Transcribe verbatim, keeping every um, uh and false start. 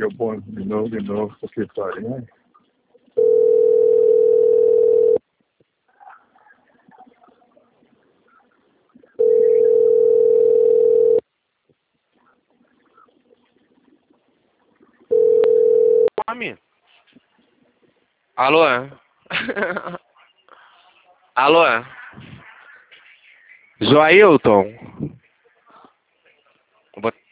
peguei o bonde de novo, de novo, porque farinha. Nome? Alô? Alô? Joailton?